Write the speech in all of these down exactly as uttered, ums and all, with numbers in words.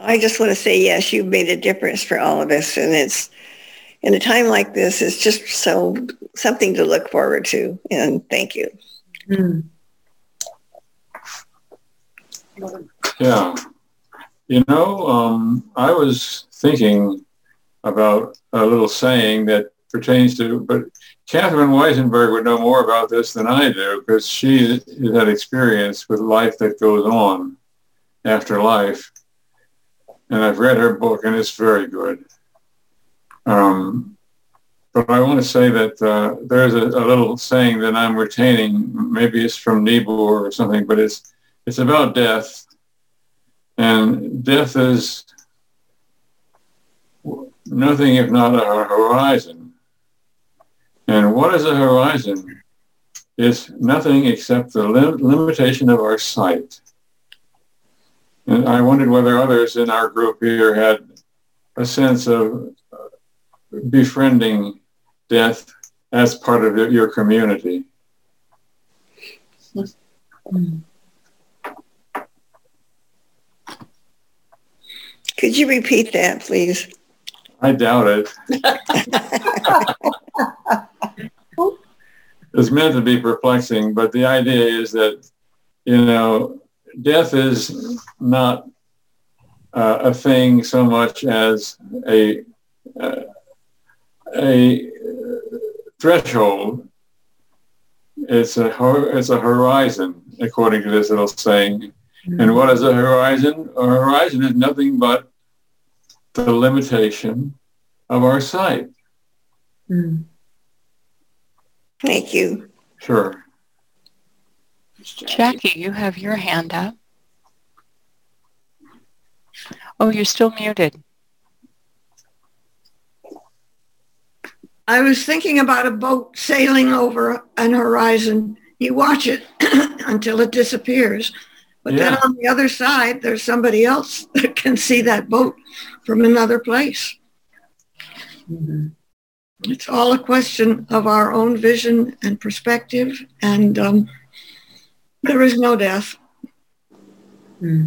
I just want to say, yes, you've made a difference for all of us. And it's, in a time like this, it's just so something to look forward to. And thank you. Mm. Yeah. You know, um, I was thinking about a little saying that pertains to, but Catherine Weisenberg would know more about this than I do, because she has had experience with life that goes on after life. And I've read her book, and it's very good. Um, but I want to say that uh, there's a, a little saying that I'm retaining. Maybe it's from Niebuhr or something, but it's it's about death. And death is nothing if not a horizon. And what is a horizon? It's nothing except the lim- limitation of our sight. And I wondered whether others in our group here had a sense of befriending death as part of your community. Could you repeat that, please? I doubt it. It's meant to be perplexing, but the idea is that, you know, death is not uh, a thing so much as a uh, a threshold. It's a it's a horizon, according to this little saying. Mm-hmm. And what is a horizon? A horizon is nothing but the limitation of our sight. Mm. Thank you. Sure. Jackie, you have your hand up. Oh, you're still muted. I was thinking about a boat sailing over an horizon. You watch it until it disappears. But yeah. Then on the other side, there's somebody else that can see that boat from another place. Mm-hmm. It's all a question of our own vision and perspective, and um, there is no death. Mm.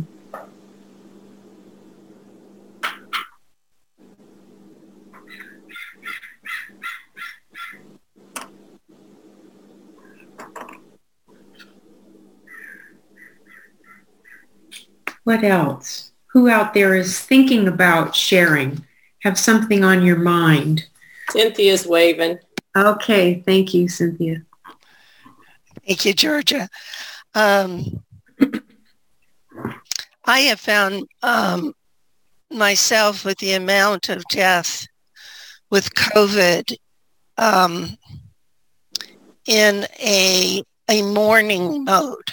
What else? Who out there is thinking about sharing? Have something on your mind? Cynthia's waving. Okay, thank you, Cynthia. Thank you, Georgia. Um, I have found um, myself with the amount of death with COVID um, in a, a mourning mode.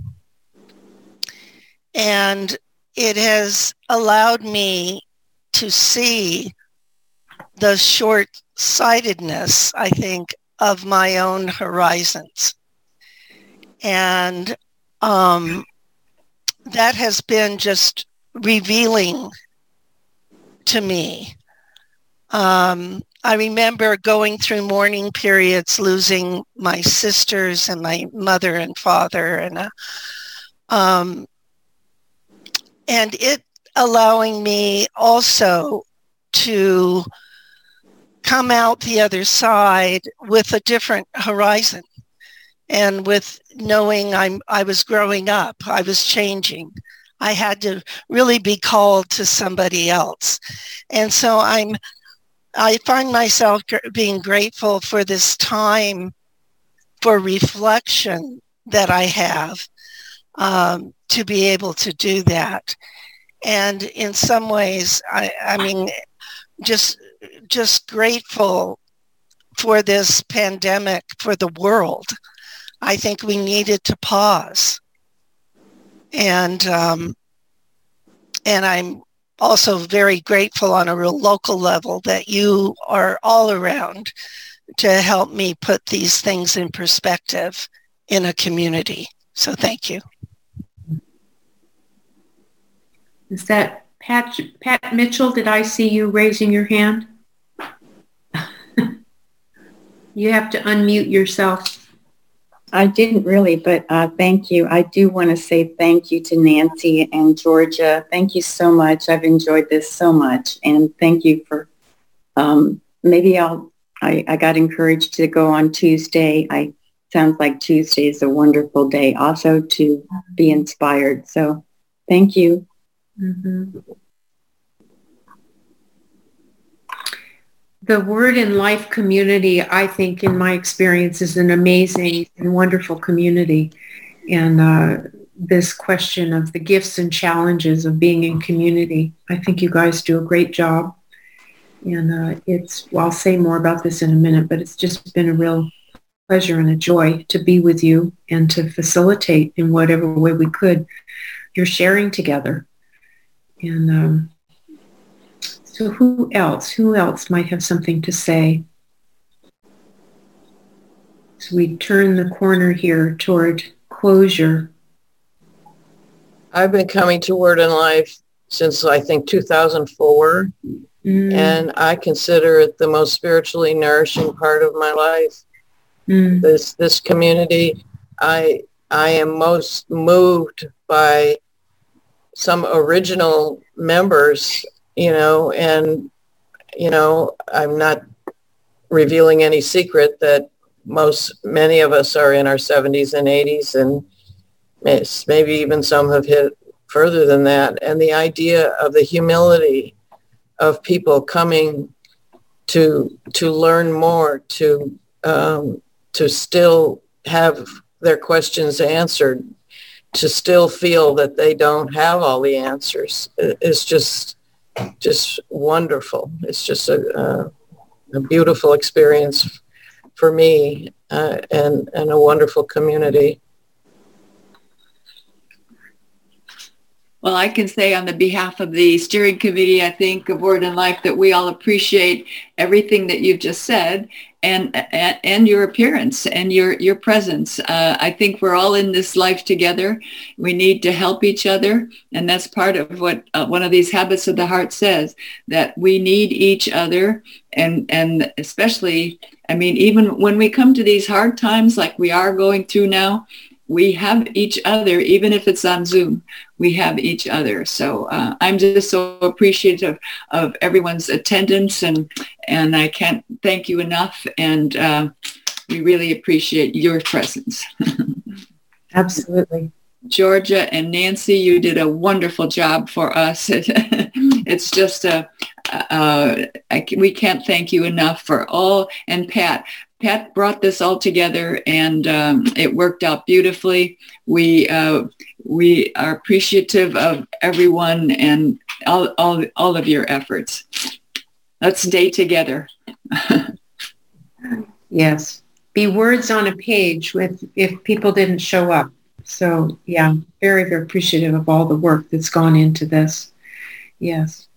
And it has allowed me to see the short-sightedness, I think, of my own horizons. And um, that has been just revealing to me. Um, I remember going through mourning periods, losing my sisters and my mother and father, and uh, um, and it allowing me also to come out the other side with a different horizon, and with knowing I'm I was growing up, I was changing. I had to really be called to somebody else. And so I'm I find myself being grateful for this time for reflection that I have um, to be able to do that. And in some ways, I, I mean, just just grateful for this pandemic for the world. I think we needed to pause. And um, and I'm also very grateful on a real local level that you are all around to help me put these things in perspective in a community. So thank you. Is that Pat, Pat Mitchell? Did I see you raising your hand? You have to unmute yourself. I didn't really, but uh, thank you. I do want to say thank you to Nancy and Georgia. Thank you so much. I've enjoyed this so much. And thank you for, um, maybe I'll, I, I got encouraged to go on Tuesday. I sounds like Tuesday is a wonderful day also to be inspired. So thank you. Mm-hmm. The Word in Life community, I think, in my experience, is an amazing and wonderful community. And uh, this question of the gifts and challenges of being in community, I think you guys do a great job. And uh, it's, well, I'll say more about this in a minute, but it's just been a real pleasure and a joy to be with you and to facilitate in whatever way we could your sharing together. And um, so who else? Who else might have something to say? So we turn the corner here toward closure. I've been coming to Word in Life since I think two thousand four, mm. and I consider it the most spiritually nourishing part of my life. Mm. This this community, I I am most moved by some original members, you know, and you know, I'm not revealing any secret that most many of us are in our seventies and eighties, and maybe even some have hit further than that. And the idea of the humility of people coming to to learn more, to um, to still have their questions answered, to still feel that they don't have all the answers, is just just wonderful. It's just a, a, a beautiful experience for me, uh, and and a wonderful community. Well, I can say on the behalf of the steering committee, I think, of Word in Life, that we all appreciate everything that you've just said, and and, and your appearance and your, your presence. Uh, I think we're all in this life together. We need to help each other, and that's part of what uh, one of these habits of the heart says, that we need each other, and and especially, I mean, even when we come to these hard times like we are going through now, we have each other, even if it's on Zoom, we have each other. So uh, I'm just so appreciative of everyone's attendance, and and I can't thank you enough. And uh, we really appreciate your presence. Absolutely. Georgia and Nancy, you did a wonderful job for us. It's just a, uh, I, we can't thank you enough for all, and Pat, Pat brought this all together, and um, it worked out beautifully. We uh, we are appreciative of everyone and all, all, all of your efforts. Let's stay together. Yes. Be words on a page with if people didn't show up. So yeah, very, very appreciative of all the work that's gone into this. Yes.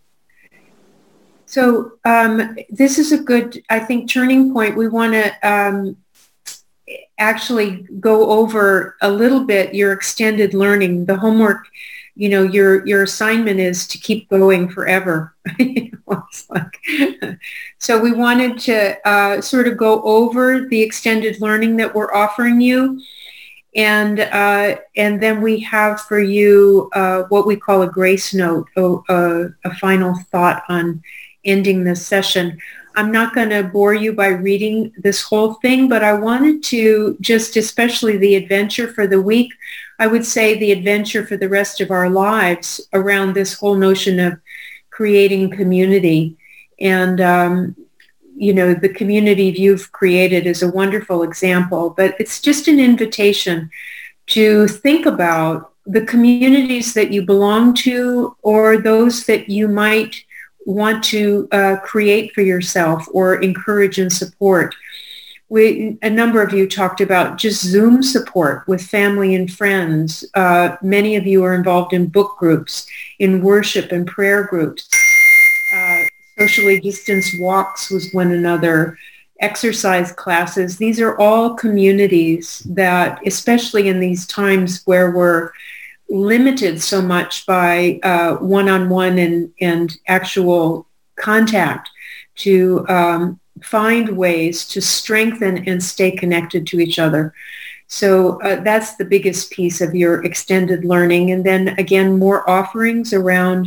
So um, this is a good, I think, turning point. We want to um, actually go over a little bit your extended learning. The homework, you know, your your assignment is to keep going forever. It's like, so we wanted to uh, sort of go over the extended learning that we're offering you. And uh, and then we have for you uh, what we call a grace note, a, a final thought on ending this session. I'm not going to bore you by reading this whole thing, but I wanted to just, especially the adventure for the week, I would say the adventure for the rest of our lives around this whole notion of creating community. And, um, you know, the community you've created is a wonderful example, but it's just an invitation to think about the communities that you belong to, or those that you might want to uh, create for yourself or encourage and support. We, a number of you talked about just Zoom support with family and friends. Uh, many of you are involved in book groups, in worship and prayer groups, uh, socially distanced walks with one another, exercise classes. These are all communities that, especially in these times where we're limited so much by uh, one-on-one and, and actual contact, to um, find ways to strengthen and stay connected to each other. So uh, that's the biggest piece of your extended learning. And then again, more offerings around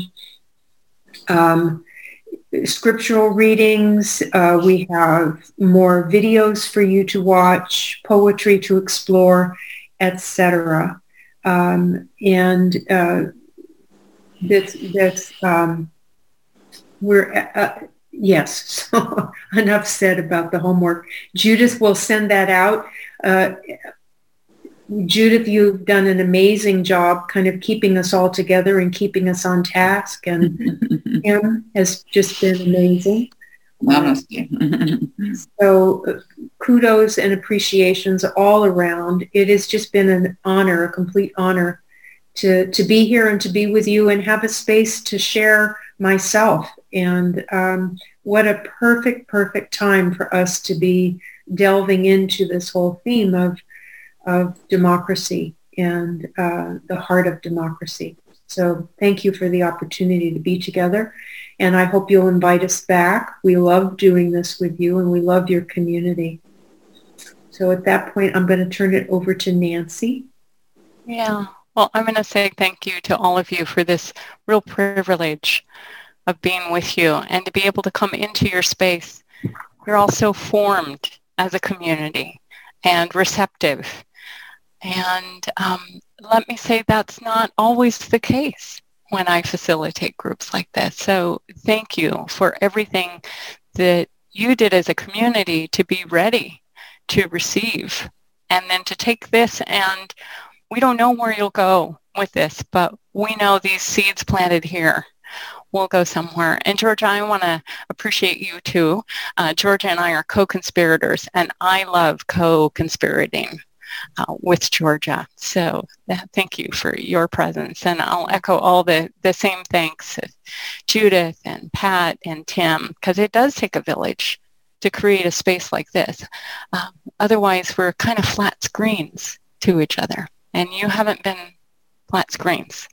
um, scriptural readings. Uh, we have more videos for you to watch, poetry to explore, et cetera. Um, and uh, that's, that's um, we're, uh, yes, so enough said about the homework. Judith will send that out. Uh, Judith, you've done an amazing job kind of keeping us all together and keeping us on task. And Tim has just been amazing. Namaste. So uh, kudos and appreciations all around. It has just been an honor, a complete honor to, to be here and to be with you and have a space to share myself. And um, what a perfect, perfect time for us to be delving into this whole theme of of democracy and uh, the heart of democracy. So thank you for the opportunity to be together. And I hope you'll invite us back. We love doing this with you and we love your community. So at that point, I'm going to turn it over to Nancy. Yeah. Well, I'm going to say thank you to all of you for this real privilege of being with you and to be able to come into your space. You're all so formed as a community and receptive. And um, let me say that's not always the case when I facilitate groups like this. So thank you for everything that you did as a community to be ready to receive and then to take this. And we don't know where you'll go with this, but we know these seeds planted here will go somewhere. And Georgia, I want to appreciate you too. Uh, Georgia and I are co-conspirators, and I love co-conspirating uh, with Georgia. So uh, thank you for your presence. And I'll echo all the, the same thanks of Judith and Pat and Tim, because it does take a village to create a space like this. Um, otherwise, we're kind of flat screens to each other, and you haven't been flat screens.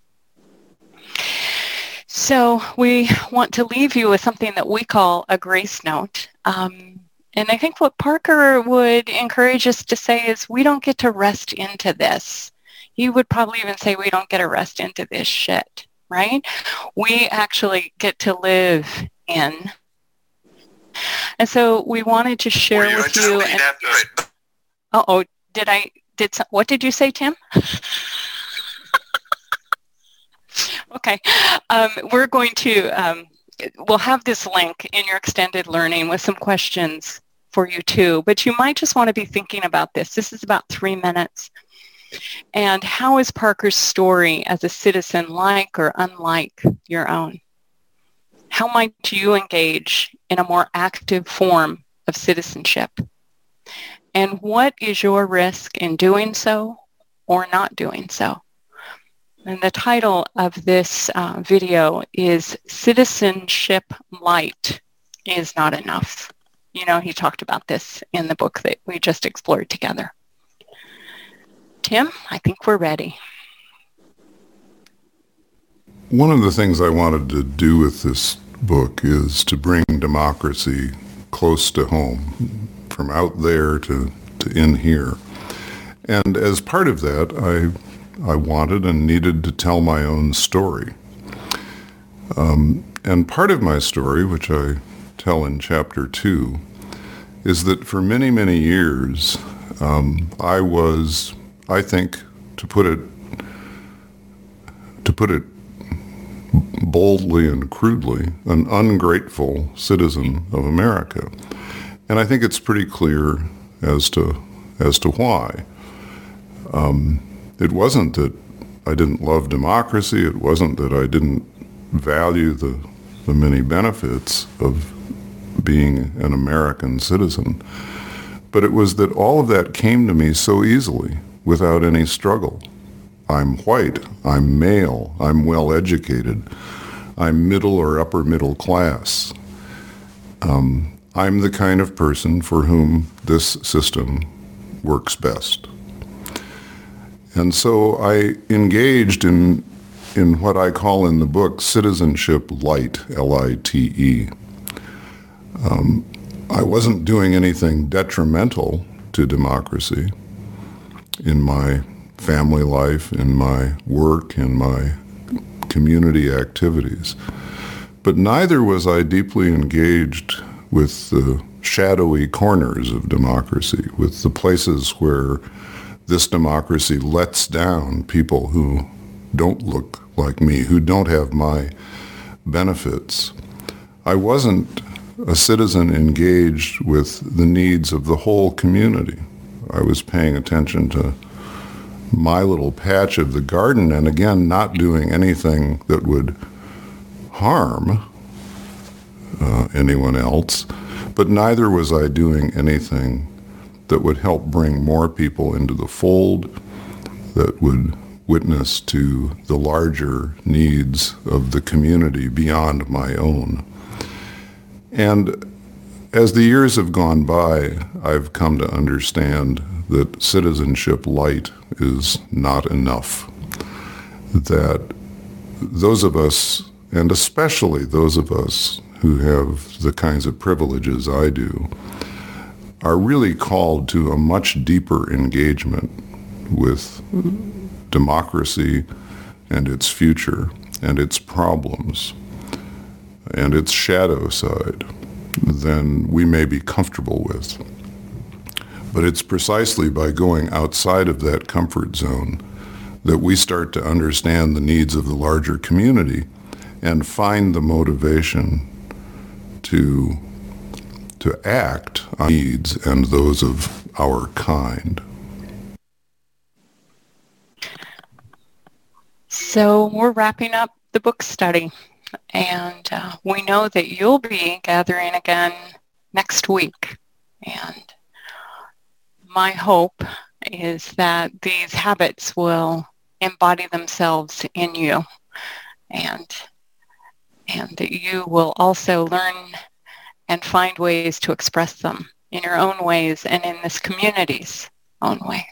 So we want to leave you with something that we call a grace note. Um, and I think what Parker would encourage us to say is we don't get to rest into this. He would probably even say we don't get to rest into this shit, right? We actually get to live in. And so we wanted to share well, with you. And, uh-oh, did I, did some, what did you say, Tim? Okay, um, we're going to, um, we'll have this link in your extended learning with some questions for you too, but you might just want to be thinking about this. This is about three minutes. And how is Parker's story as a citizen like or unlike your own? How might you engage in a more active form of citizenship? And what is your risk in doing so or not doing so? And the title of this uh, video is Citizenship Light is Not Enough. You know, he talked about this in the book that we just explored together. Tim, I think we're ready. One of the things I wanted to do with this book is to bring democracy close to home, from out there to, to in here. And as part of that, I I wanted and needed to tell my own story. Um, and part of my story, which I tell in chapter two, is that for many, many years, um, I was, I think, to put it, to put it boldly and crudely, an ungrateful citizen of America. And I think it's pretty clear as to, as to why. Um, It wasn't that I didn't love democracy. It wasn't that I didn't value the, the many benefits of being an American citizen. But it was that all of that came to me so easily without any struggle. I'm white. I'm male. I'm well educated. I'm middle or upper middle class. Um, I'm the kind of person for whom this system works best. And so I engaged in in what I call in the book Citizenship Light, L I T E. Um, I wasn't doing anything detrimental to democracy. in my family life, in my work, in my community activities. But neither was I deeply engaged with the shadowy corners of democracy, with the places where this democracy lets down people who don't look like me, who don't have my benefits. I wasn't a citizen engaged with the needs of the whole community. I was paying attention to my little patch of the garden, and again, not doing anything that would harm uh, anyone else, but neither was I doing anything that would help bring more people into the fold, that would witness to the larger needs of the community beyond my own. And as the years have gone by, I've come to understand that citizenship light is not enough. That those of us, and especially those of us who have the kinds of privileges I do, are really called to a much deeper engagement with democracy and its future and its problems and its shadow side than we may be comfortable with. But it's precisely by going outside of that comfort zone that we start to understand the needs of the larger community and find the motivation to, to act on needs and those of our kind. So we're wrapping up the book study, and uh, we know that you'll be gathering again next week. And my hope is that these habits will embody themselves in you, and and that you will also learn and find ways to express them in your own ways and in this community's own way.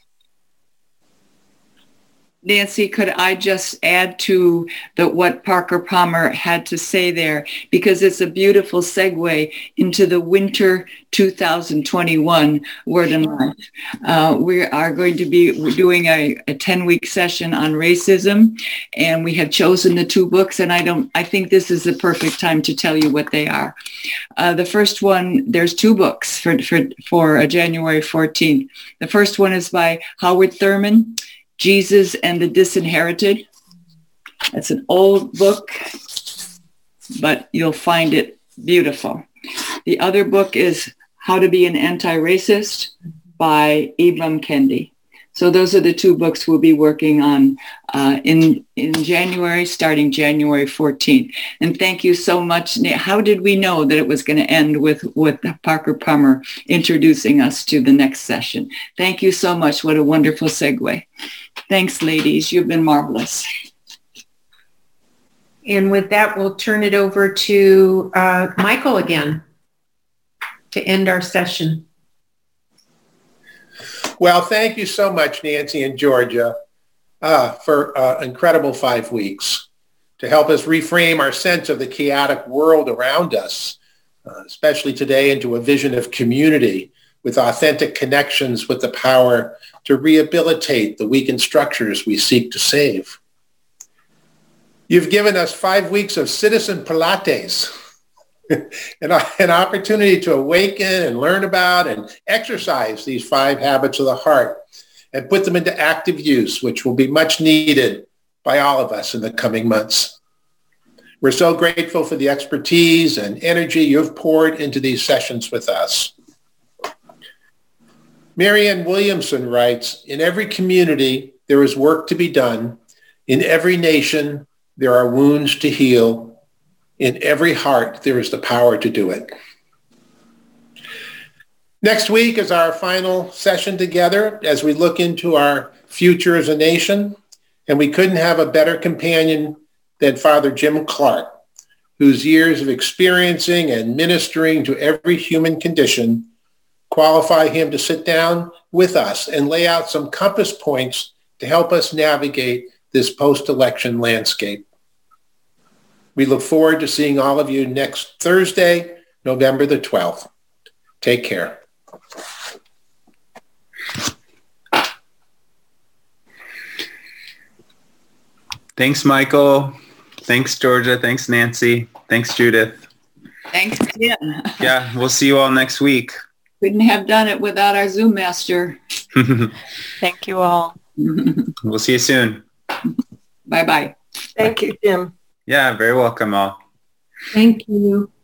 Nancy, could I just add to the, what Parker Palmer had to say there, because it's a beautiful segue into the winter two thousand twenty-one Word and Life. Uh, we are going to be doing a, a ten-week session on racism, and we have chosen the two books, and I don't. I think this is the perfect time to tell you what they are. Uh, the first one, there's two books for for for uh, January fourteenth. The first one is by Howard Thurman, Jesus and the Disinherited. It's an old book, but you'll find it beautiful. The other book is How to Be an Anti-Racist by Ibram Kendi. So those are the two books we'll be working on uh, in, in January, starting January fourteenth. And thank you so much. How did we know that it was going to end with, with Parker Palmer introducing us to the next session? Thank you so much. What a wonderful segue. Thanks, ladies. You've been marvelous. And with that, we'll turn it over to uh, Michael again to end our session. Well, thank you so much, Nancy and Georgia, uh, for uh, incredible five weeks to help us reframe our sense of the chaotic world around us, uh, especially today, into a vision of community with authentic connections with the power to rehabilitate the weakened structures we seek to save. You've given us five weeks of citizen Pilates, an, an opportunity to awaken and learn about and exercise these five habits of the heart and put them into active use, which will be much needed by all of us in the coming months. We're so grateful for the expertise and energy you've poured into these sessions with us. Marianne Williamson writes, in every community, there is work to be done. In every nation, there are wounds to heal. In every heart, there is the power to do it. Next week is our final session together as we look into our future as a nation. And we couldn't have a better companion than Father Jim Clark, whose years of experiencing and ministering to every human condition qualify him to sit down with us and lay out some compass points to help us navigate this post-election landscape. We look forward to seeing all of you next Thursday, November the twelfth. Take care. Thanks, Michael. Thanks, Georgia. Thanks, Nancy. Thanks, Judith. Thanks, Jim. Yeah, we'll see you all next week. Couldn't have done it without our Zoom master. Thank you all. We'll see you soon. Bye-bye. Thank you, Jim. Yeah, very welcome all. Thank you.